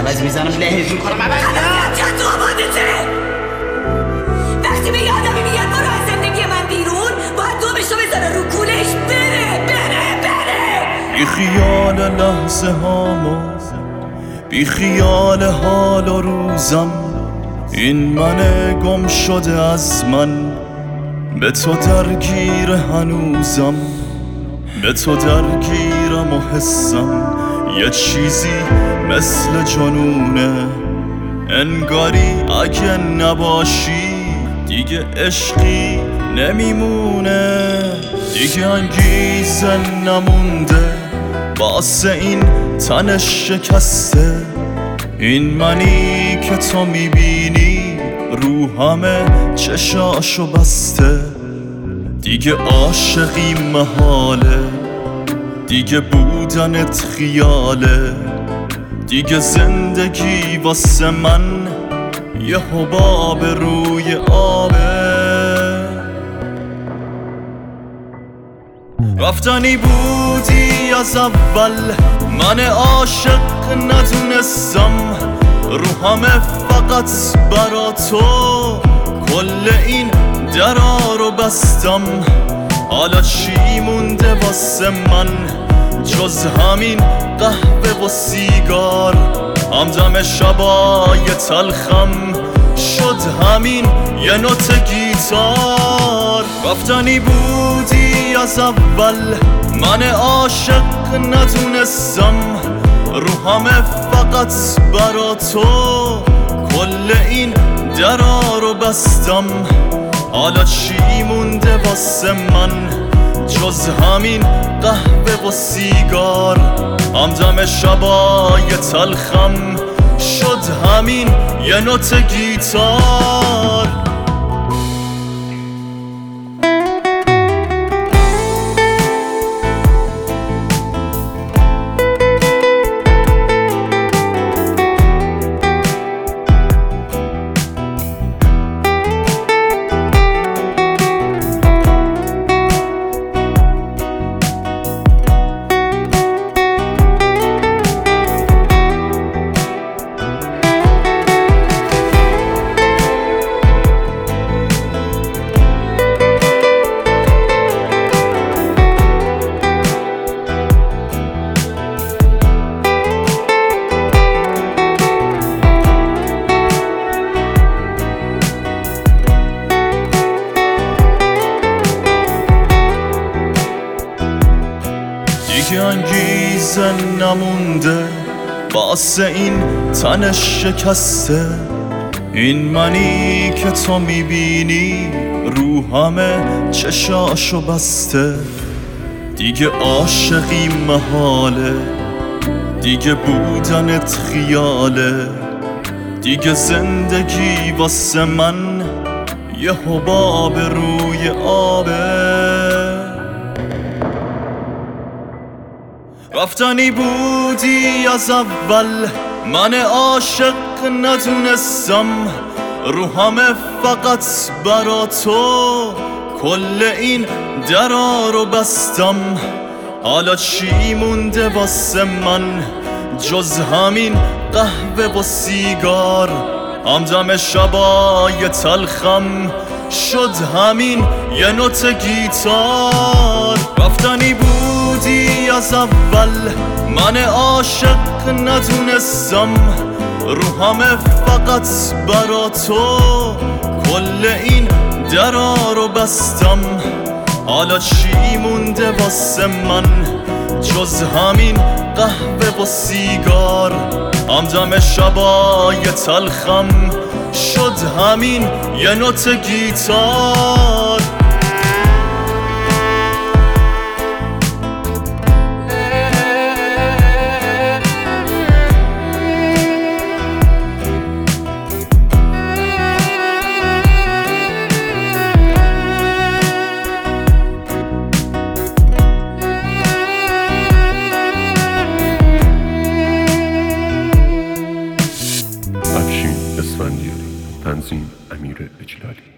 عوض میزنم لهش میکنم عوض چند تو آبادته. وقتی به آدمی میگن برو از زندگی من بیرون باید دومشو بذاره رو کولش بره. بی خیال لحظه هامو، بی خیال حال و روزم، این من گم شده از من به تو درگیر هنوزم، به تو درگیرم و حسم یه چیزی مثل جنونه، انگاری اگه نباشی دیگه عشقی نمیمونه، دیگه انگیزه نمونده واسه این تن شکسته، این منی که تو میبینی رو همه چشاشو بسته، دیگه عاشقی محاله، دیگه بودنت خیاله، دیگه زندگی واسه من یه حباب روی آبه. رفتنی بودی از اول، من عاشق ندونستم، رو همه فقط برا تو کل این درا رو بستم، حالا چی مونده واسه من جز همین قهوه و سیگار، همدم شبای تلخم شد همین یه نوت گیتار. رفتنی بودی از اول، من عاشق ندونستم، رو همه فقط برا تو کل این درا رو بستم، حالا چی مونده واسه من جز همین قهوه و سیگار، همدم شبای تلخم شد همین یه نوت گیتار. دیگه انگیزه نمونده واسه این تن شکسته، این منی که تو میبینی رو همه چشاشو بسته، دیگه عاشقی محاله، دیگه بودنت خیاله، دیگه زندگی واسه من یه حباب روی آبه. رفتنی بودی از اول، من عاشق ندونستم، رو همه فقط برا تو کل این درا رو بستم، حالا چی مونده واسه من جز همین قهوه و سیگار، همدم شبای تلخم شد همین یه نوت گیتار. رفتنی بودی از اول، من عاشق ندونستم، رو همه فقط برا تو کل این درا رو بستم، حالا چی مونده واسه من جز همین قهوه و سیگار، همدم شبای تلخم شد همین یه نوت گیتار. افشین اسفندیاری، تنظیم امیر اجلالی.